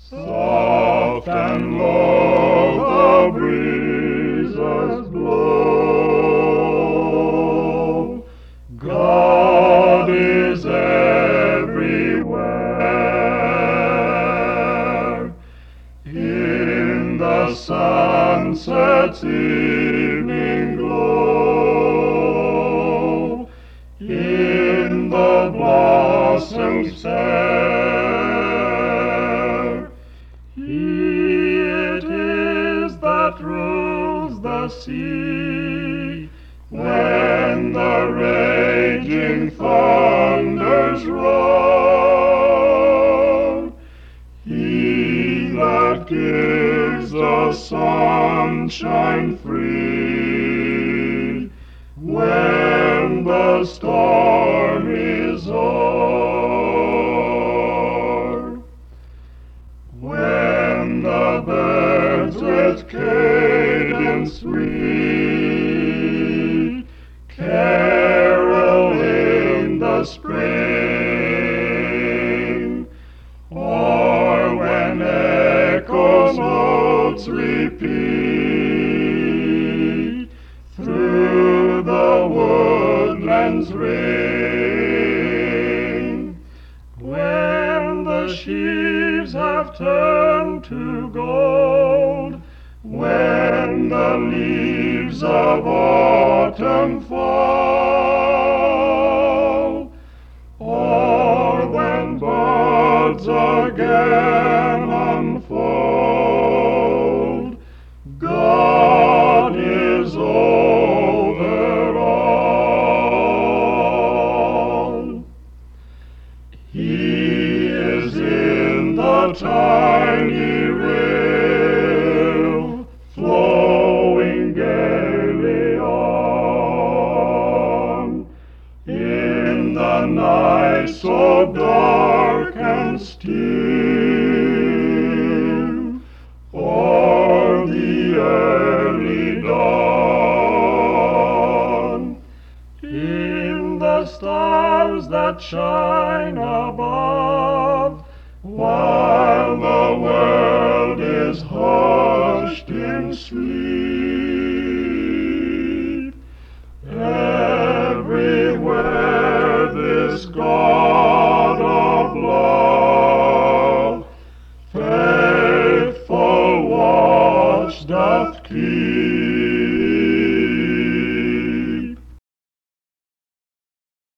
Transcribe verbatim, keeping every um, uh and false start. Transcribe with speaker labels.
Speaker 1: Soft and low the breezes blow. God is everywhere. In the sunset's evening glow, in the blossoms fair, He it is that rules the sea when the raging thunders roll. He that gives the sunshine free when the storm is o'er. When the birds with cadence sweet carol in the spring, or when echoes notes repeat through the woodlands ring, when the sheaves have turned to gold, when the leaves of autumn fall, or when buds again unfold, God is over all. He is in the tiny rill, flowing gaily on, in the night so dark and still, or the early dawn, in the stars that shine above, while the world is hushed in sleep.